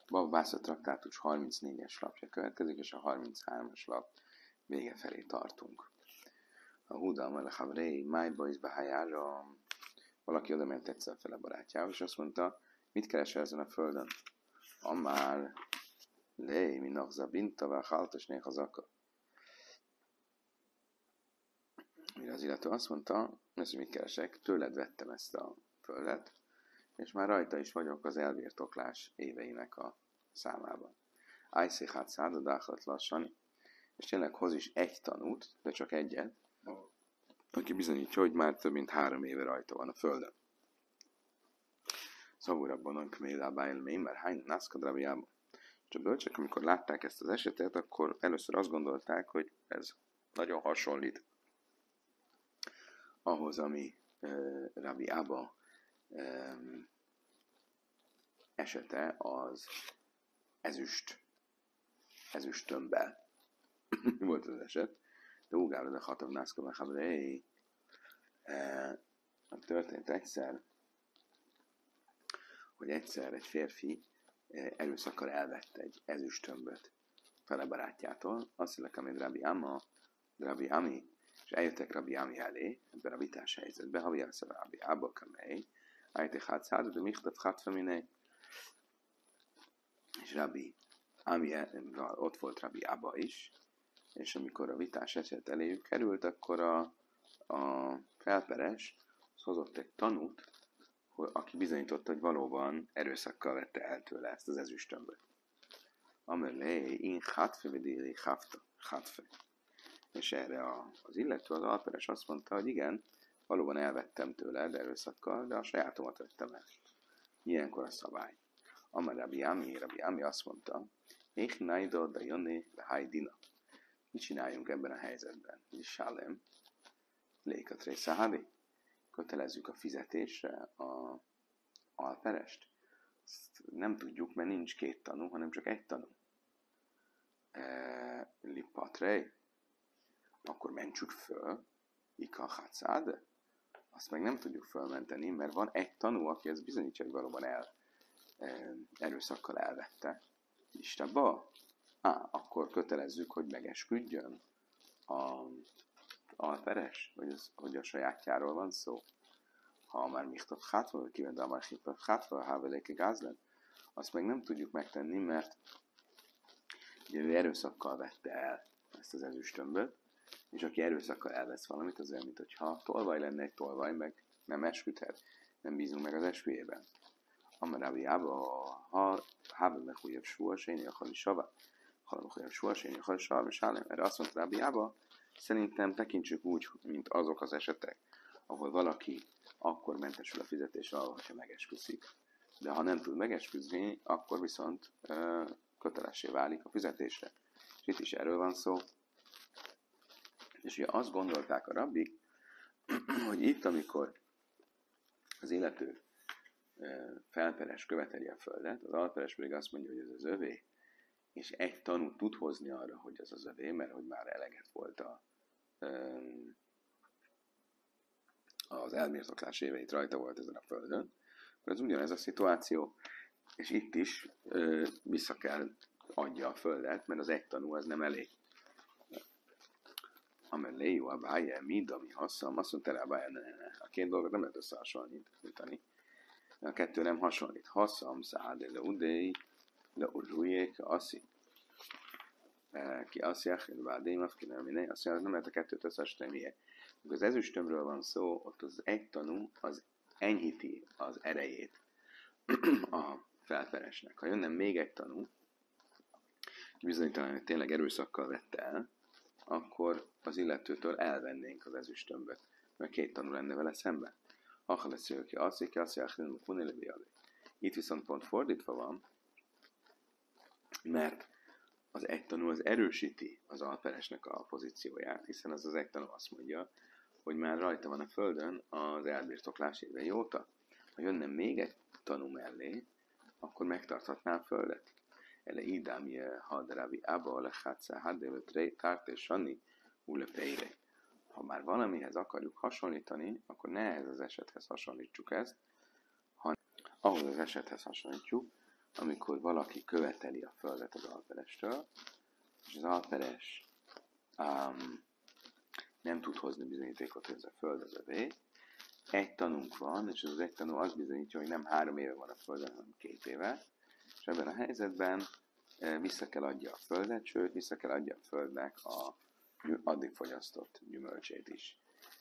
Baba Básza traktátus 34-es lapja következik, és a 33-as lap vége felé tartunk. A Huda Melech Avrei, Májba is behájára. Valaki oda ment egyszer fel a barátjához, és azt mondta, mit keresel ezen a földön? Amár lej, minnak zabinta, vár háltas néha zaka. Mire az illető azt mondta, hogy mit keresek, tőled vettem ezt a földet, és már rajta is vagyok az elbirtoklás éveinek a számában. Ájszéhát szádadákat lassan, és tényleg hoz is egy tanút, de csak egyet, aki bizonyítja, hogy már több mint 3 éve rajta van a földön. Szavúrabban a kmélába élmény, mert hány nászkadrabjában. És a bölcsek, amikor látták ezt az esetet, akkor először azt gondolták, hogy ez nagyon hasonlít ahhoz, ami Rabbi Abba esete az ezüstömbbel volt az eset. De ugára, de hatovnászka mechabrei történt egyszer, hogy egyszer egy férfi erőszakkal elvette egy ezüstömböt fele barátjától, azt mondják, amit Rabbi Ami, és eljöttek Rabbi Ami elé, ebben a vitás helyzetben, ha vigyázz a Rabbi Abba kamei, állíték hátszádod, de michtav hátfeminei, és Rabbi Ami, ott volt Rabbi Abba is, és amikor a vitás eset eléjük került, akkor a felperes hozott egy tanút, aki bizonyította, hogy valóban erőszakkal vette el tőle ezt az ezüstömböt. Amelé, én hátfe vedéli hátfe. És erre az illető, az alperes azt mondta, hogy igen, valóban elvettem tőled erőszakkal, de a sajátomat vettem el. Ilyenkor a szabály. Amel Rabbi Ami azt mondta, én naidó, de jönni, de hajdina. Mit csináljunk ebben a helyzetben? Sálem, lékatré szahadi. Kötelezzük a fizetésre a alperest. Ezt nem tudjuk, mert nincs 2 tanú, hanem csak 1 tanú. Lipatré. Akkor mentsük föl. Ika hátszád. Azt meg nem tudjuk fölmenteni, mert van 1 tanú, aki ezt bizonyítja, hogy valóban erőszakkal elvette. Istába? Akkor kötelezzük, hogy megesküdjön a alperes, hogy a sajátjáról van szó. Ha már michtav hátva, vagy kivende a már michtav hátva, háveléke gázlen, azt meg nem tudjuk megtenni, mert ugye ő erőszakkal vette el ezt az ezüstömböt, és aki erőszakkal elvesz valamit, az olyan, mint hogyha tolvaj lenne egy tolvaj, meg nem esküdhet, nem bízunk meg az esküjében. Amarábi Ába, ha hábel meghújabb suhasényi, a halisava, ha meghújabb suhasényi, a halisava, és hálem, erre azt mondta Rábi Ába, szerintem tekintsük úgy, mint azok az esetek, ahol valaki akkor mentesül a fizetésre, hogyha megesküszik. De ha nem tud megesküzni, akkor viszont kötelessé válik a fizetésre. És itt is erről van szó. És ugye azt gondolták a rabbik, hogy itt, amikor az illető felperes követeli a földet, az alperes pedig azt mondja, hogy ez az övé, és 1 tanú tud hozni arra, hogy ez az övé, mert hogy már eleget volt az elbirtoklás éveit rajta volt ezen a földön, akkor ez ugyanez a szituáció, és itt is vissza kell adja a földet, mert az 1 tanú az nem elég. Amellé jó a báje, mind, ami hasszam, azt mondta rá báje, ne. A 2 dolgot nem lehet összehasonlítani. A 2 nem hasonlít. Hasszam, száde, le udéi, le urujék, asszi. Ki assziach, vádéim, afkineminei, azt mondja, nem lehet a 2-t összehasonlítani, miért. Amikor az ezüstömről van szó, ott az 1 tanú az enyhíti az erejét a felperesnek. Ha jönne még 1 tanú, bizonytalan, hogy tényleg erőszakkal vette el, akkor az illetőtől elvennénk az ezüstömböt, mert 2 tanú lenne vele szemben. Ha lesz ki asszik, itt viszont pont fordítva van, mert az 1 tanú az erősíti az alperesnek a pozícióját, hiszen az 1 tanú azt mondja, hogy már rajta van a földön az elbirtoklás évei óta. Ha jönne még 1 tanú mellé, akkor megtarthatná a földet. Ele idámje hadrabi ába lehátszá hadélötré tárt és sanni ulepeire. Ha már valamihez akarjuk hasonlítani, akkor ne ehhez az esethez hasonlítsuk ezt, hanem ahhoz az esethez hasonlítjuk, amikor valaki követeli a földet az alperestől, és az alperes nem tud hozni bizonyítékot, hogy ez a föld az övé. Egy tanunk van, és az egy tanú azt bizonyítja, hogy nem 3 éve van a földön, hanem 2 éve. És ebben a helyzetben vissza kell adja a földet, sőt, vissza kell adja a földnek a addig fogyasztott gyümölcsét is.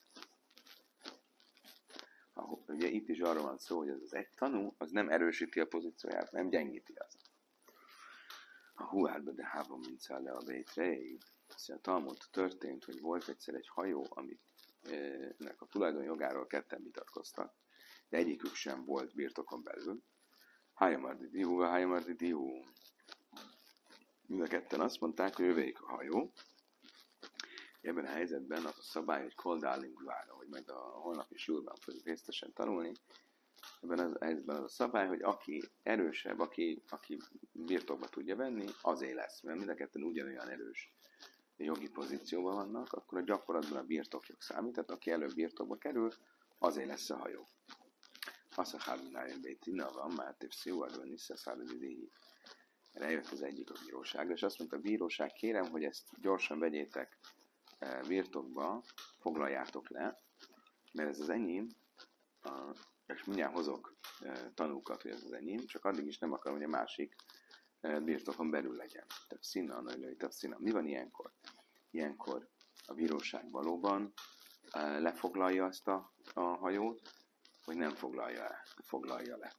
Ugye itt is arról van szó, hogy ez az egy tanú, az nem erősíti a pozícióját, nem gyengíti azt. A huárba de három mincál le a bétrei. A Talmud történt, hogy volt egyszer egy hajó, aminek a tulajdonjogáról ketten vitatkoztak, de egyikük sem volt birtokon belül. Hájamardi diú. Mind a ketten azt mondták, hogy övék a hajó. Ebben a helyzetben az a szabály, hogy koldálink vára, hogy majd a holnapi súlyban fogjuk részletesen tanulni. Ebben a helyzetben az a szabály, hogy aki erősebb, aki birtokba tudja venni, azé lesz. Mert mind a ketten ugyanolyan erős jogi pozícióban vannak, akkor a gyakorlatban a birtokjog számít, tehát aki előbb birtokba kerül, azé lesz a hajó. Azt a Hábinájön Bétina van, már több szívadon Nisszaszáladidihi. Eljött az egyik a bíróságra, és azt mondta a bíróság, kérem, hogy ezt gyorsan vegyétek birtokba, foglaljátok le, mert ez az enyém, és mindjárt hozok tanúkat, hogy ez az enyém, csak addig is nem akarom, hogy a másik birtokon belül legyen. Tehát szína, nagylői, tehát szína. Mi van ilyenkor? Ilyenkor a bíróság valóban lefoglalja azt a hajót, vagy nem foglalja le.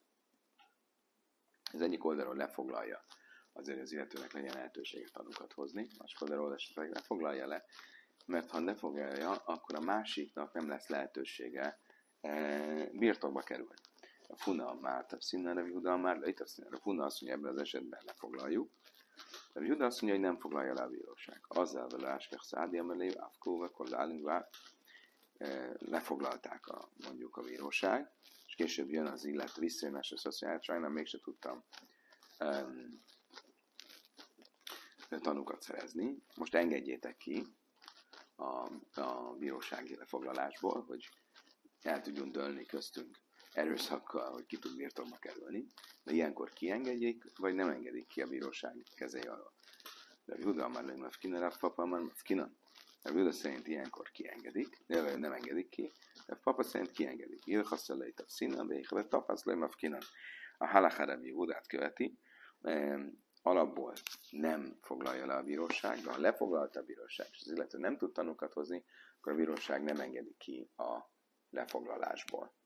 Az egyik oldalról lefoglalja, azért az illetőnek legyen lehetőséget tanúkat hozni, másik oldalról esetleg lefoglalja le, mert ha lefoglalja, akkor a másiknak nem lesz lehetősége birtokba kerülni. A funa már több színnel, a Júda már lejt a színnel. A funa azt mondja, ebben az esetben lefoglaljuk. A Júda azt mondja, hogy nem foglalja le a bíróság. Azzal vele áskek szádia, mellé, ávkó, akkor lefoglalták mondjuk a bíróság, és később jön az illető visszajönás, és azt mondja, hát sajnálom, mégse tudtam tanúkat szerezni. Most engedjétek ki a bírósági lefoglalásból, hogy el tudjunk dőlni köztünk erőszakkal, hogy ki tud birtokba kerülni, de ilyenkor kiengedjék, vagy nem engedik ki a bíróság kezei alól. De a Júda már legmefkinen, a papa már mefkinen. A Júda szerint ilyenkor kiengedik, nem engedik ki, de a papa szerint kiengedik. Ilhasz elejt a színen, de ilhasz tapasz legmefkinen. A halacharem Júdát követi, alapból nem foglalja le a bíróság, de ha lefoglalta a bíróság, és az illető nem tud tanúkat hozni, akkor a bíróság nem engedi ki a lefoglalásból.